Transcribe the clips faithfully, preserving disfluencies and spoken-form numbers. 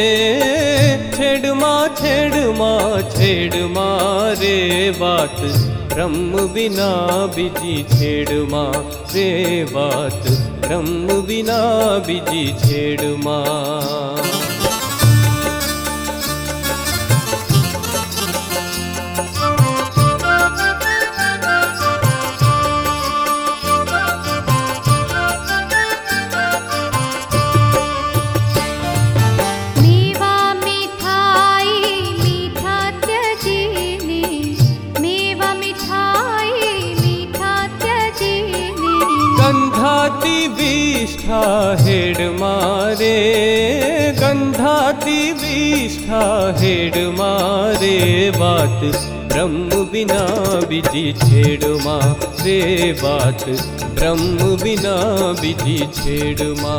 छेड़मा छेड़मा छेड़मा रे बात ब्रह्म बिना बिजी छेड़मा रे बात ब्रह्म बिना बिजी छेड़मा। गंधाती विष्ठा हेड मारे गंधाती विष्ठा हेड मारे बात ब्रह्म बिना बिजी छेड़मा रे बात ब्रह्म बिना बिजी छेड़मा।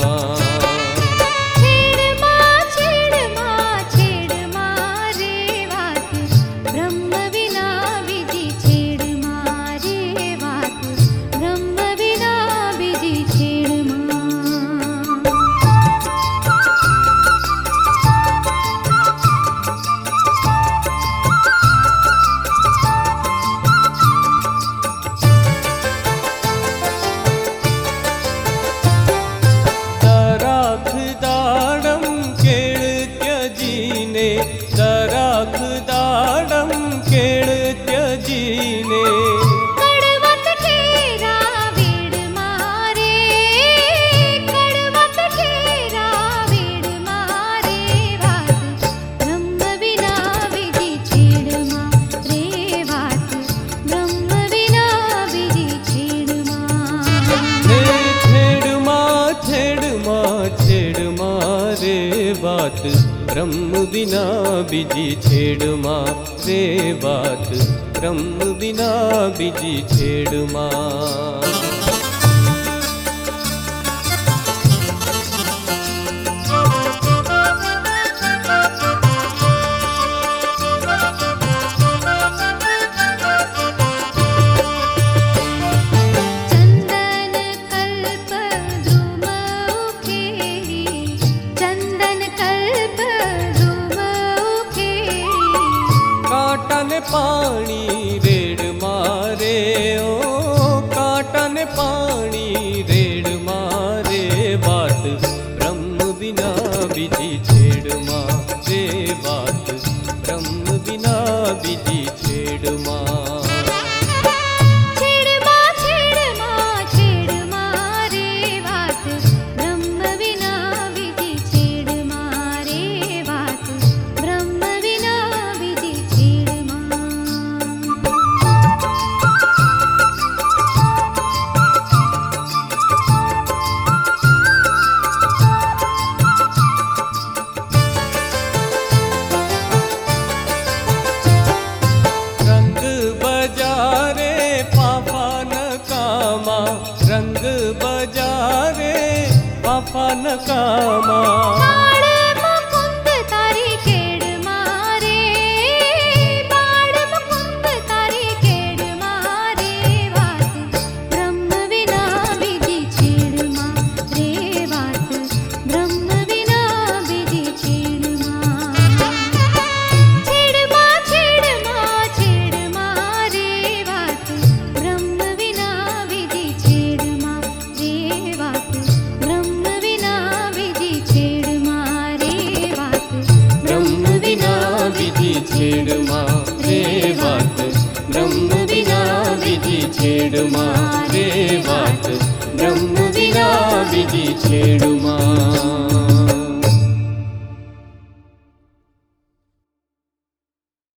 दराख दाडम केड़ त्यजीने कड़वत खेरा वेड़ मारे कड़वत खेरा वेड़ मारे बात ब्रह्म बिना बिजी छेड़मा रे बात ब्रह्म बिना बिजी छेड़मा। छेड़मा छेड़मा छेड़मा रे बात ब्रह्म बिना बिजी छेड़मा रे बात ब्रह्म बिना बिजी छेड़मा। काटन पानी रेड़ मारे ओ काटन पानी रेड़ मारे बात ब्रह्म बिना बिजी छेड़मा रे बात ब्रह्म बिना बिजी छेड़मा। रंग बजारे पापन कामा मुकुंद तारी केड़ मारे बाड़ मुकुंद तारी केड़ मारे बात ब्रह्म बिना बिजी छेड़मा रे बात ब्रह्म बिना बिजी छेड़मा। छेड़मा छेड़मा छेड़मा रे बात ब्रह्म बिना बिजी छेड़मा रे बात ब्रह्म बिना बिजी छेड़मा रे बात ब्रह्म बिना बिजी छेड़मा रे बात ब्रह्म बिना बिजी छेड़मा रे बात ब्रह्म बिना बिजी छेड़मा।